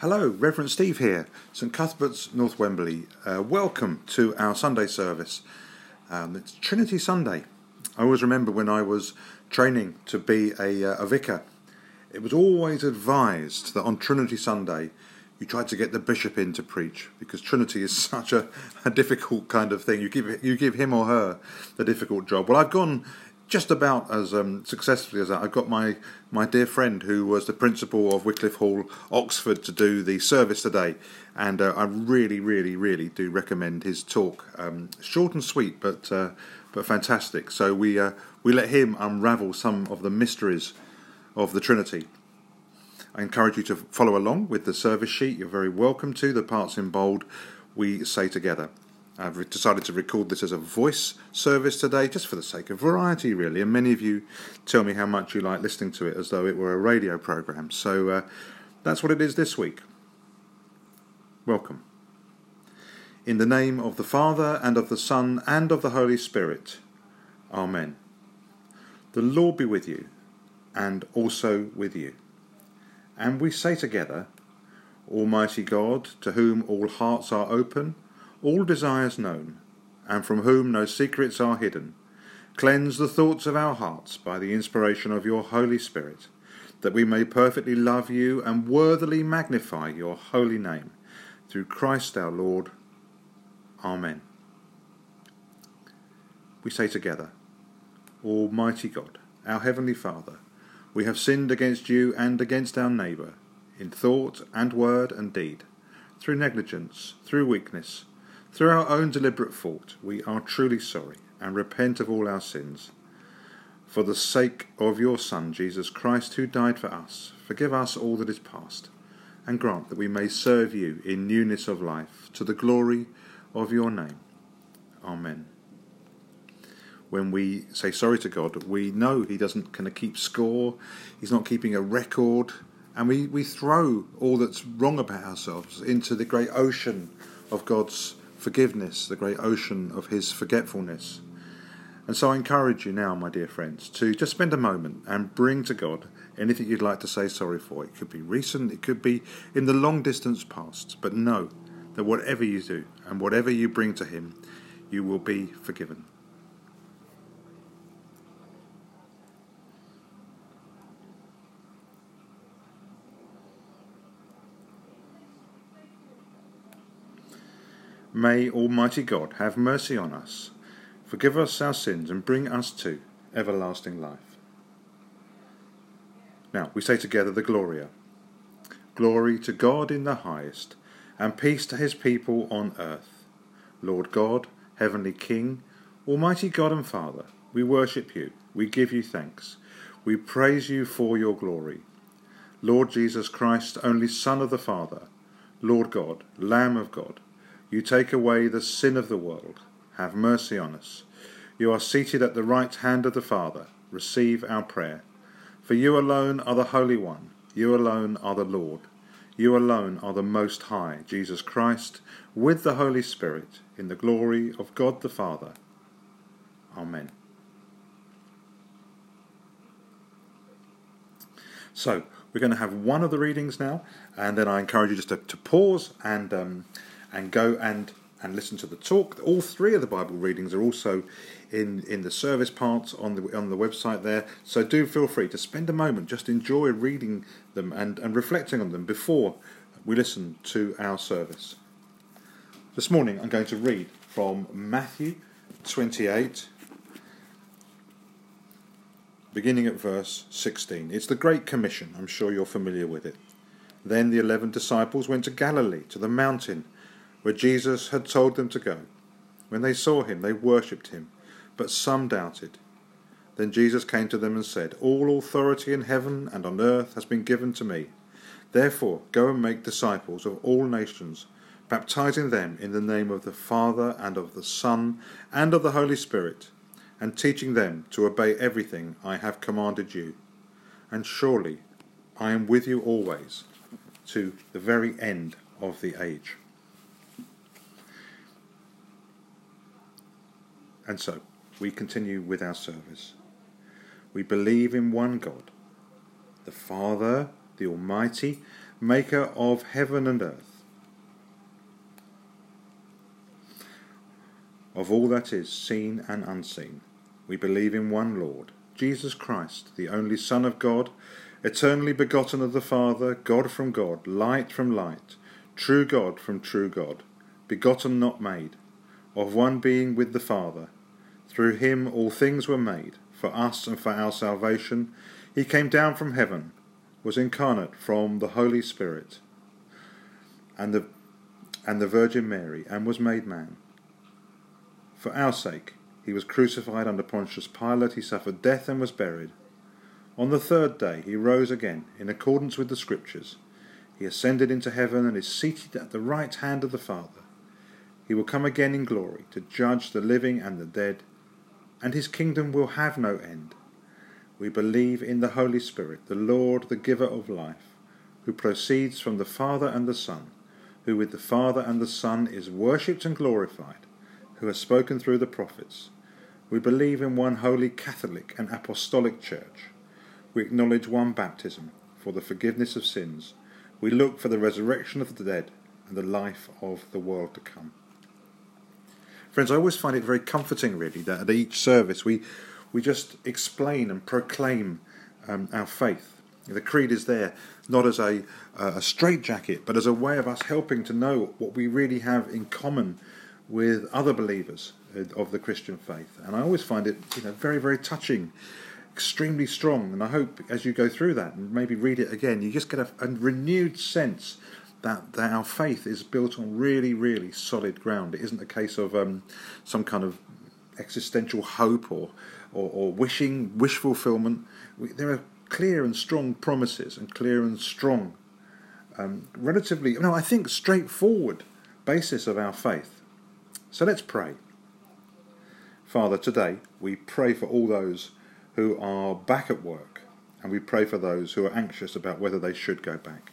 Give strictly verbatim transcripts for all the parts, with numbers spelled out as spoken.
Hello, Reverend Steve here, St Cuthbert's, North Wembley. Uh, welcome to our Sunday service. Um, it's Trinity Sunday. I always remember when I was training to be a, uh, a vicar, it was always advised that on Trinity Sunday you tried to get the bishop in to preach, because Trinity is such a, a difficult kind of thing. You give you give him or her the difficult job. Well, I've gone just about as um, successfully as that. I've got my, my dear friend who was the principal of Wycliffe Hall, Oxford, to do the service today, and uh, I really, really, really do recommend his talk. Um, short and sweet, but uh, but fantastic. So we uh, we let him unravel some of the mysteries of the Trinity. I encourage you to follow along with the service sheet. You're very welcome to. The parts in bold we say together. I've decided to record this as a voice service today, just for the sake of variety, really. And many of you tell me how much you like listening to it as though it were a radio programme. So uh, that's what it is this week. Welcome. In the name of the Father, and of the Son, and of the Holy Spirit. Amen. The Lord be with you, and also with you. And we say together, Almighty God, to whom all hearts are open, all desires known, and from whom no secrets are hidden, cleanse the thoughts of our hearts by the inspiration of your Holy Spirit, that we may perfectly love you and worthily magnify your holy name, through Christ our Lord. Amen. We say together, Almighty God, our Heavenly Father, we have sinned against you and against our neighbour, in thought and word and deed, through negligence, through weakness, through our own deliberate fault. We are truly sorry and repent of all our sins. For the sake of your Son, Jesus Christ, who died for us, forgive us all that is past, and grant that we may serve you in newness of life, to the glory of your name. Amen. When we say sorry to God, we know he doesn't kind of keep score, he's not keeping a record, and we, we throw all that's wrong about ourselves into the great ocean of God's forgiveness, the great ocean of his forgetfulness. And so I encourage you now, my dear friends, to just spend a moment and bring to God anything you'd like to say sorry for. It could be recent, it could be in the long distance past, but know that whatever you do and whatever you bring to him, you will be forgiven. May Almighty God have mercy on us, forgive us our sins, and bring us to everlasting life. Now, we say together the Gloria. Glory to God in the highest, and peace to his people on earth. Lord God, Heavenly King, Almighty God and Father, we worship you, we give you thanks, we praise you for your glory. Lord Jesus Christ, only Son of the Father, Lord God, Lamb of God, you take away the sin of the world. Have mercy on us. You are seated at the right hand of the Father. Receive our prayer. For you alone are the Holy One. You alone are the Lord. You alone are the Most High, Jesus Christ, with the Holy Spirit, in the glory of God the Father. Amen. So, we're going to have one of the readings now, and then I encourage you just to, to pause and um, and go and, and listen to the talk. All three of the Bible readings are also in, in the service parts on the on the website there. So do feel free to spend a moment, just enjoy reading them and, and reflecting on them before we listen to our service. This morning I'm going to read from Matthew twenty-eight, beginning at verse sixteen. It's the Great Commission. I'm sure you're familiar with it. Then the eleven disciples went to Galilee, to the mountain where Jesus had told them to go. When they saw him, they worshipped him, but some doubted. Then Jesus came to them and said, All authority in heaven and on earth has been given to me. Therefore, go and make disciples of all nations, baptizing them in the name of the Father and of the Son and of the Holy Spirit, and teaching them to obey everything I have commanded you. And surely I am with you always, to the very end of the age. And so, we continue with our service. We believe in one God, the Father, the Almighty, maker of heaven and earth, of all that is seen and unseen. We believe in one Lord, Jesus Christ, the only Son of God, eternally begotten of the Father, God from God, light from light, true God from true God, begotten not made, of one being with the Father. Through him all things were made. For us and for our salvation he came down from heaven, was incarnate from the Holy Spirit and the and the Virgin Mary, and was made man. For our sake he was crucified under Pontius Pilate, he suffered death and was buried. On the third day he rose again, in accordance with the Scriptures. He ascended into heaven and is seated at the right hand of the Father. He will come again in glory to judge the living and the dead, and his kingdom will have no end. We believe in the Holy Spirit, the Lord, the giver of life, who proceeds from the Father and the Son, who with the Father and the Son is worshipped and glorified, who has spoken through the prophets. We believe in one holy Catholic and Apostolic Church. We acknowledge one baptism for the forgiveness of sins. We look for the resurrection of the dead and the life of the world to come. Friends, I always find it very comforting, really, that at each service we we just explain and proclaim um, our faith. The creed is there not as a, uh, a straitjacket, but as a way of us helping to know what we really have in common with other believers of the Christian faith. And I always find it, you know, very, very touching, extremely strong. And I hope as you go through that and maybe read it again, you just get a, a renewed sense that, that our faith is built on really, really solid ground. It isn't a case of um, some kind of existential hope or or, or wishing, wish fulfillment. We, there are clear and strong promises and clear and strong, um, relatively, no, I think straightforward basis of our faith. So let's pray. Father, today we pray for all those who are back at work, and we pray for those who are anxious about whether they should go back.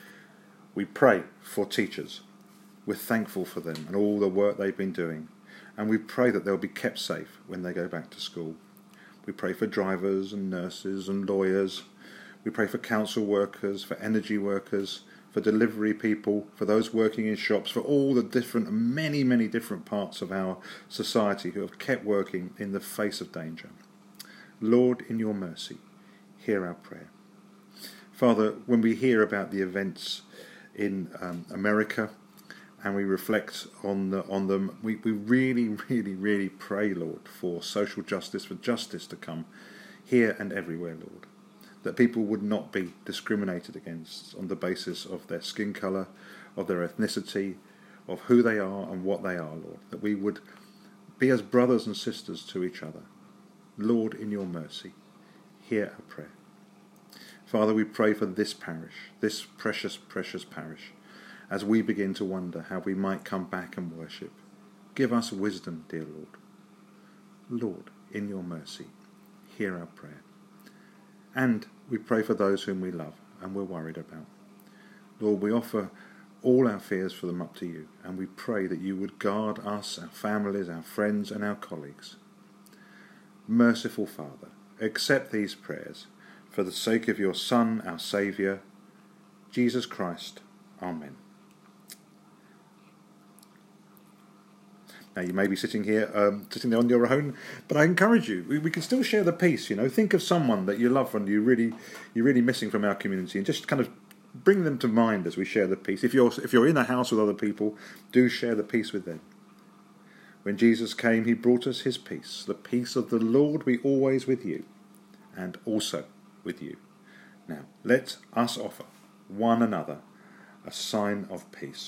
We pray for teachers. We're thankful for them and all the work they've been doing, and we pray that they'll be kept safe when they go back to school. We pray for drivers and nurses and lawyers. We pray for council workers, for energy workers, for delivery people, for those working in shops, for all the different, many, many different parts of our society who have kept working in the face of danger. Lord, in your mercy, hear our prayer. Father, when we hear about the events in um, America and we reflect on the, on them, we, we really, really, really pray, Lord, for social justice, for justice to come here and everywhere, Lord. That people would not be discriminated against on the basis of their skin colour, of their ethnicity, of who they are and what they are, Lord. That we would be as brothers and sisters to each other. Lord, in your mercy, hear our prayer. Father, we pray for this parish, this precious, precious parish, as we begin to wonder how we might come back and worship. Give us wisdom, dear Lord. Lord, in your mercy, hear our prayer. And we pray for those whom we love and we're worried about. Lord, we offer all our fears for them up to you, and we pray that you would guard us, our families, our friends and our colleagues. Merciful Father, accept these prayers for the sake of your Son, our Saviour, Jesus Christ. Amen. Now, you may be sitting here, um, sitting there on your own, but I encourage you. We, we can still share the peace. You know, think of someone that you love and you really, you're really missing from our community, and just kind of bring them to mind as we share the peace. If you're if you're in a house with other people, do share the peace with them. When Jesus came, he brought us his peace. The peace of the Lord be always with you, and also with you. Now, let us offer one another a sign of peace.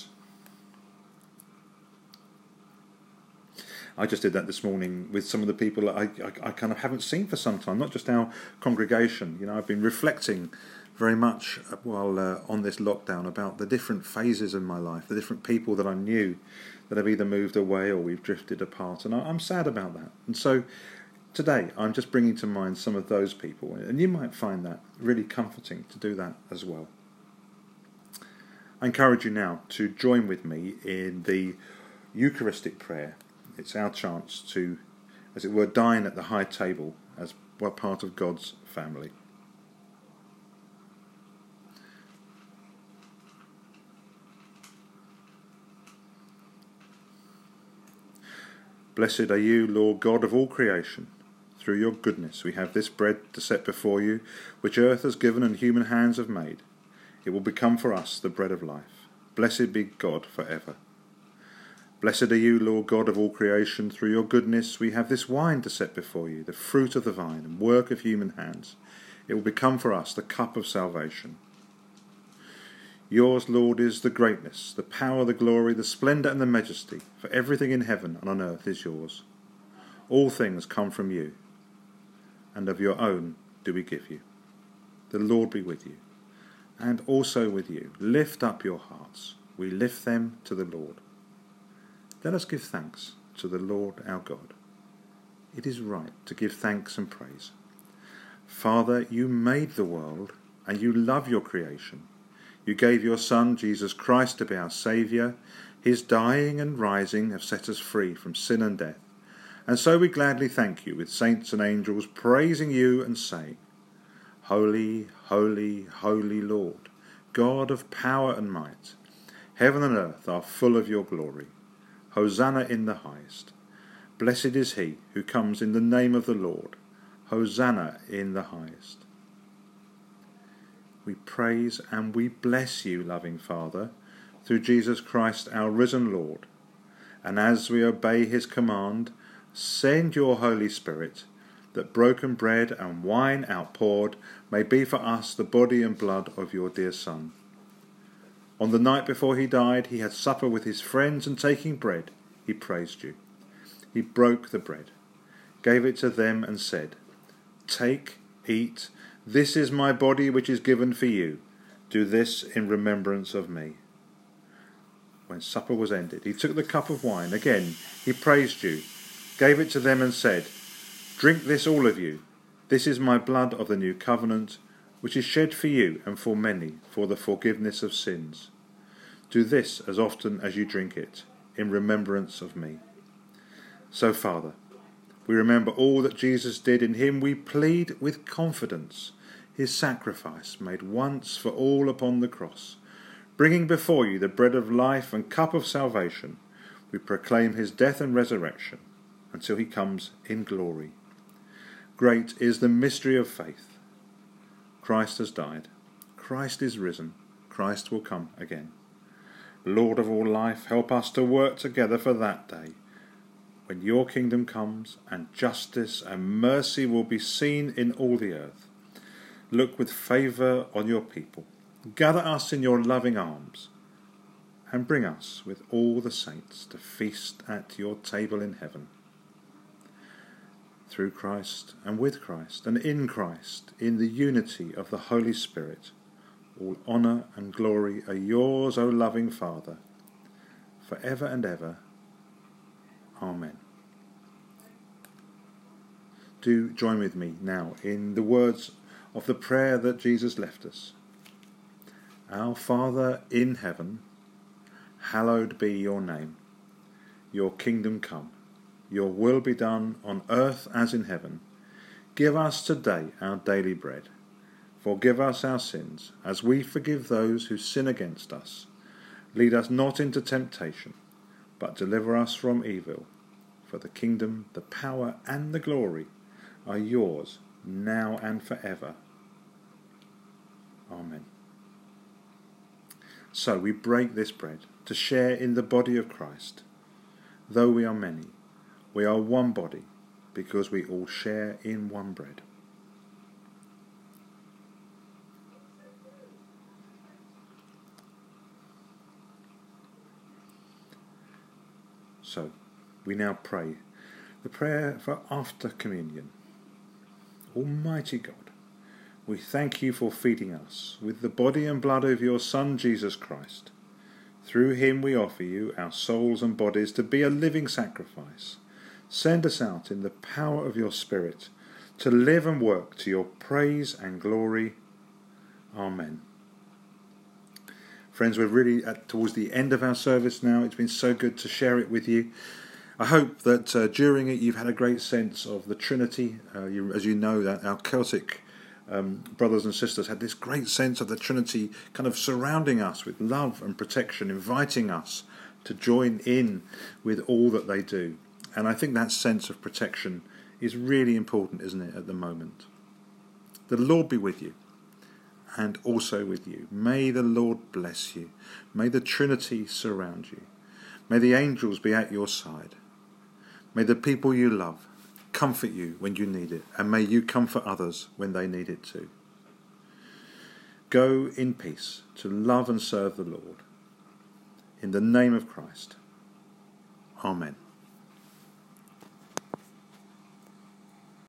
I just did that this morning with some of the people that I, I, I kind of haven't seen for some time, not just our congregation. You know, I've been reflecting very much while uh, on this lockdown about the different phases in my life, the different people that I knew that have either moved away or we've drifted apart, and I, I'm sad about that. And so today I'm just bringing to mind some of those people, and you might find that really comforting to do that as well. I encourage you now to join with me in the Eucharistic prayer. It's our chance to, as it were, dine at the high table as we're part of God's family. Blessed are you, Lord God of all creation. Through your goodness we have this bread to set before you, which earth has given and human hands have made. It will become for us the bread of life. Blessed be God for ever. Blessed are you, Lord God of all creation. Through your goodness we have this wine to set before you, the fruit of the vine and work of human hands. It will become for us the cup of salvation. Yours, Lord, is the greatness, the power, the glory, the splendour and the majesty, for everything in heaven and on earth is yours. All things come from you, and of your own do we give you. The Lord be with you, and also with you. Lift up your hearts. We lift them to the Lord. Let us give thanks to the Lord our God. It is right to give thanks and praise. Father, you made the world, and you love your creation. You gave your Son, Jesus Christ, to be our Saviour. His dying and rising have set us free from sin and death. And so we gladly thank you with saints and angels, praising you and saying, Holy, holy, holy Lord, God of power and might. Heaven and earth are full of your glory. Hosanna in the highest. Blessed is he who comes in the name of the Lord. Hosanna in the highest. We praise and we bless you, loving Father, through Jesus Christ our risen Lord. And as we obey his command, send your Holy Spirit, that broken bread and wine outpoured may be for us the body and blood of your dear Son. On the night before he died, he had supper with his friends, and taking bread, he praised you. He broke the bread, gave it to them, and said, Take, eat, this is my body which is given for you. Do this in remembrance of me. When supper was ended, he took the cup of wine. Again, he praised you, gave it to them, and said, Drink this, all of you. This is my blood of the new covenant, which is shed for you and for many for the forgiveness of sins. Do this as often as you drink it, in remembrance of me. So, Father, we remember all that Jesus did. In him we plead with confidence his sacrifice made once for all upon the cross. Bringing before you the bread of life and cup of salvation, we proclaim his death and resurrection until he comes in glory. Great is the mystery of faith. Christ has died. Christ is risen. Christ will come again. Lord of all life, help us to work together for that day, when your kingdom comes and justice and mercy will be seen in all the earth. Look with favour on your people. Gather us in your loving arms, and bring us with all the saints to feast at your table in heaven. Through Christ, and with Christ, and in Christ, in the unity of the Holy Spirit, all honour and glory are yours, O loving Father, for ever and ever. Amen. Do join with me now in the words of the prayer that Jesus left us. Our Father in heaven, hallowed be your name. Your kingdom come. Your will be done on earth as in heaven. Give us today our daily bread. Forgive us our sins, as we forgive those who sin against us. Lead us not into temptation, but deliver us from evil. For the kingdom, the power, and the glory are yours, now and forever. Amen. So we break this bread to share in the body of Christ. Though we are many, we are one body, because we all share in one bread. So, we now pray the prayer for after communion. Almighty God, we thank you for feeding us with the body and blood of your Son, Jesus Christ. Through him we offer you our souls and bodies to be a living sacrifice. Send us out in the power of your Spirit to live and work to your praise and glory. Amen. Friends, we're really at, towards the end of our service now. It's been so good to share it with you. I hope that uh, during it you've had a great sense of the Trinity. Uh, you, as you know, that our Celtic um, brothers and sisters had this great sense of the Trinity kind of surrounding us with love and protection, inviting us to join in with all that they do. And I think that sense of protection is really important, isn't it, at the moment? The Lord be with you, and also with you. May the Lord bless you. May the Trinity surround you. May the angels be at your side. May the people you love comfort you when you need it, and may you comfort others when they need it too. Go in peace to love and serve the Lord. In the name of Christ. Amen.